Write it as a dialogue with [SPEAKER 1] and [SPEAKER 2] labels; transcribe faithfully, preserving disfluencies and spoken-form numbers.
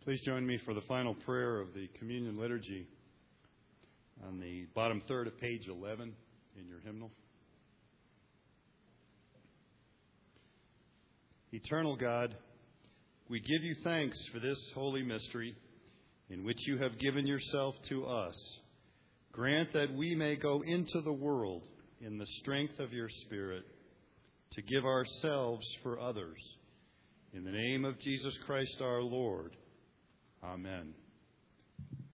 [SPEAKER 1] Please join me for the final prayer of the Communion Liturgy on the bottom third of page eleven in your hymnal. Eternal God, we give you thanks for this holy mystery in which you have given yourself to us. Grant that we may go into the world in the strength of your Spirit to give ourselves for others. In the name of Jesus Christ our Lord. Amen.